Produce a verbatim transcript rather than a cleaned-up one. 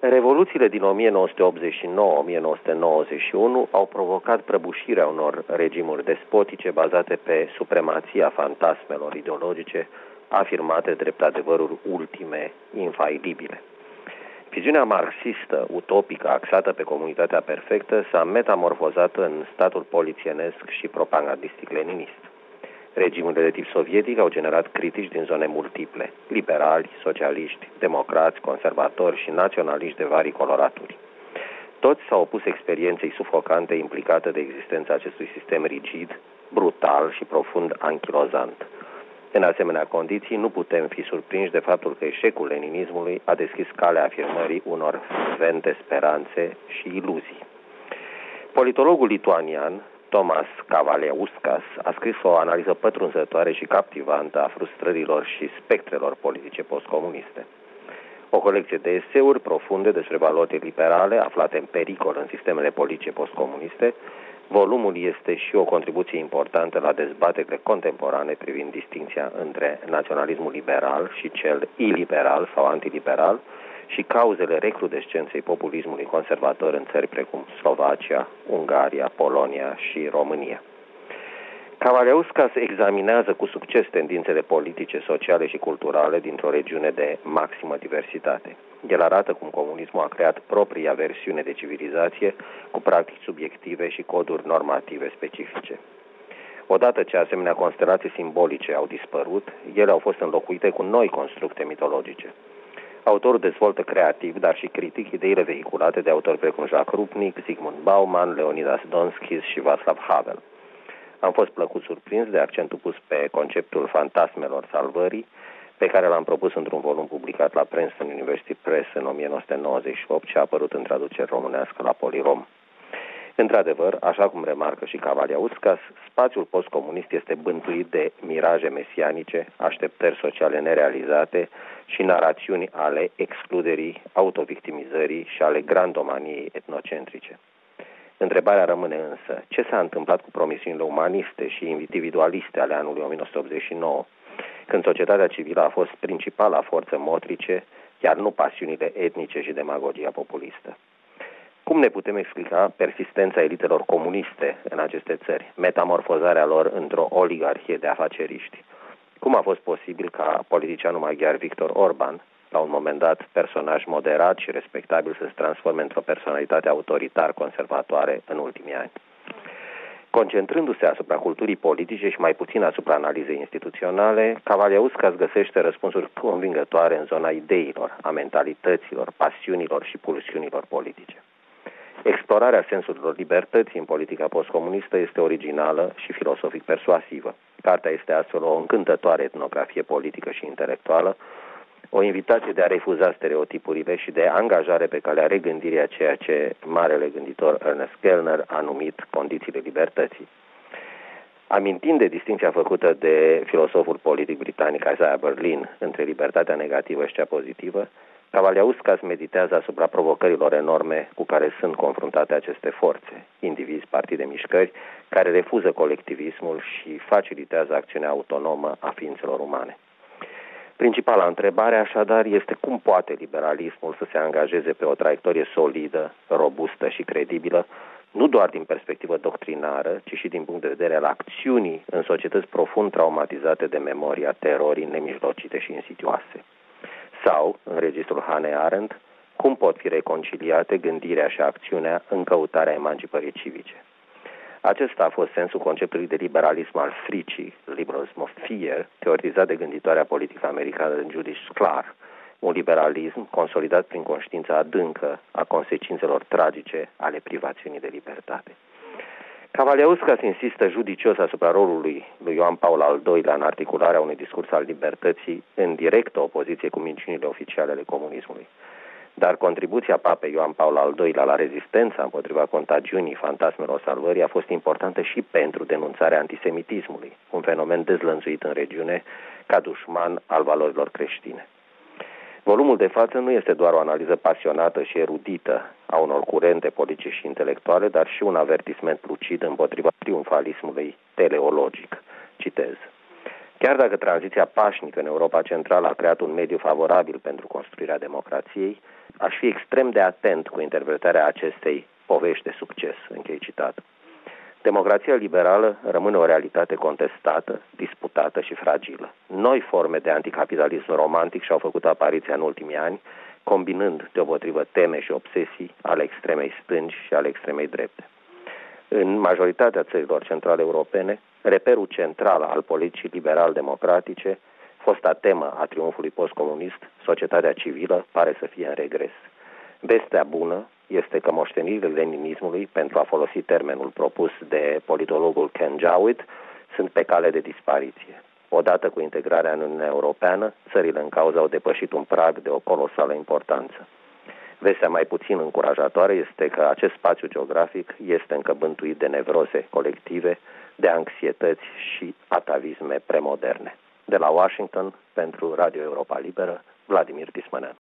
Revoluțiile din o mie nouă sute optzeci și nouă - o mie nouă sute nouăzeci și unu au provocat prăbușirea unor regimuri despotice bazate pe supremația fantasmelor ideologice afirmate drept adevăruri ultime, infailibile. Viziunea marxistă, utopică, axată pe comunitatea perfectă, s-a metamorfozat în statul polițienesc și propagandistic leninist. Regimurile de tip sovietic au generat critici din zone multiple, liberali, socialiști, democrați, conservatori și naționaliști de vari coloraturi. Toți s-au opus experienței sufocante implicată de existența acestui sistem rigid, brutal și profund anchilozant. În asemenea condiții, nu putem fi surprinși de faptul că eșecul leninismului a deschis calea afirmării unor fervente speranțe și iluzii. Politologul lituanian Tomas Kavaliauskas a scris o analiză pătrunzătoare și captivantă a frustrărilor și spectrelor politice postcomuniste. O colecție de eseuri profunde despre valori liberale aflate în pericol în sistemele politice postcomuniste. Volumul este și o contribuție importantă la dezbaterile contemporane privind distinția între naționalismul liberal și cel iliberal sau antiliberal și cauzele recrudescenței populismului conservator în țări precum Slovacia, Ungaria, Polonia și România. Kavaliauskas examinează cu succes tendințele politice, sociale și culturale dintr-o regiune de maximă diversitate. El arată cum comunismul a creat propria versiune de civilizație cu practici subiective și coduri normative specifice. Odată ce asemenea constelații simbolice au dispărut, ele au fost înlocuite cu noi constructe mitologice. Autorul dezvoltă creativ, dar și critic, ideile vehiculate de autori precum Jacques Rupnik, Zygmunt Bauman, Leonidas Donskis și Václav Havel. Am fost plăcut surprins de accentul pus pe conceptul fantasmelor salvării, pe care l-am propus într-un volum publicat la Princeton University Press în o mie nouă sute nouăzeci și opt și a apărut în traducere românească la Polirom. Într-adevăr, așa cum remarcă și Kavaliauskas, spațiul postcomunist este bântuit de miraje mesianice, așteptări sociale nerealizate și narațiuni ale excluderii, autovictimizării și ale grandomaniei etnocentrice. Întrebarea rămâne însă, ce s-a întâmplat cu promisiunile umaniste și individualiste ale anului o mie nouă sute optzeci și nouă, când societatea civilă a fost principala forță motrice, iar nu pasiunile etnice și demagogia populistă? Cum ne putem explica persistența elitelor comuniste în aceste țări, metamorfozarea lor într-o oligarhie de afaceriști? Cum a fost posibil ca politicianul maghiar Viktor Orban, la un moment dat personaj moderat și respectabil, să se transforme într-o personalitate autoritar-conservatoare în ultimii ani? Concentrându-se asupra culturii politice și mai puțin asupra analizei instituționale, Kavaliauskas găsește răspunsuri convingătoare în zona ideilor, a mentalităților, pasiunilor și pulsiunilor politice. Explorarea sensurilor libertății în politica postcomunistă este originală și filosofic persuasivă. Cartea este astfel o încântătoare etnografie politică și intelectuală, o invitație de a refuza stereotipurile și de angajare pe calea regândirii a ceea ce marele gânditor Ernest Gellner a numit condițiile libertății. Amintind de distinția făcută de filosoful politic britanic Isaiah Berlin între libertatea negativă și cea pozitivă, Kavaliauskas meditează asupra provocărilor enorme cu care sunt confruntate aceste forțe, indivizi, partide, mișcări, care refuză colectivismul și facilitează acțiunea autonomă a ființelor umane. Principala întrebare, așadar, este cum poate liberalismul să se angajeze pe o traiectorie solidă, robustă și credibilă, nu doar din perspectivă doctrinară, ci și din punct de vedere al acțiunii în societăți profund traumatizate de memoria terorii nemijlocite și insidioase. Sau, în registrul Hannah Arendt, cum pot fi reconciliate gândirea și acțiunea în căutarea emancipării civice. Acesta a fost sensul conceptului de liberalism al fricii, liberalism of fear, teoretizat de gânditoarea politică americană Judith Sklar, un liberalism consolidat prin conștiința adâncă a consecințelor tragice ale privațiunii de libertate. Kavaliauskas insistă judicios asupra rolului lui Ioan Paul al doilea în articularea unui discurs al libertății în directă opoziție cu minciunile oficiale ale comunismului. Dar contribuția papei Ioan Paul al doilea la rezistența împotriva contagiunii fantasmelor salvării a fost importantă și pentru denunțarea antisemitismului, un fenomen dezlănțuit în regiune ca dușman al valorilor creștine. Volumul de față nu este doar o analiză pasionată și erudită a unor curente politice și intelectuale, dar și un avertisment lucid împotriva triumfalismului teleologic. Citez. Chiar dacă tranziția pașnică în Europa Centrală a creat un mediu favorabil pentru construirea democrației, Aș fi extrem de atent cu interpretarea acestei povești de succes, închei citat. Democrația liberală rămâne o realitate contestată, disputată și fragilă. Noi forme de anticapitalism romantic și-au făcut apariția în ultimii ani, combinând deopotrivă teme și obsesii ale extremei stângi și ale extremei drepte. În majoritatea țărilor centrale europene, reperul central al politicii liberal-democratice, fosta temă a triumfului postcomunist, societatea civilă, pare să fie în regres. Vestea bună este că moștenirile leninismului, pentru a folosi termenul propus de politologul Ken Jowett, sunt pe cale de dispariție. Odată cu integrarea în Uniunea Europeană, țările în cauză au depășit un prag de o colosală importanță. Vestea mai puțin încurajatoare este că acest spațiu geografic este încă bântuit de nevroze colective, de anxietăți și atavisme premoderne. De la Washington, pentru Radio Europa Liberă, Vladimir Tismanean.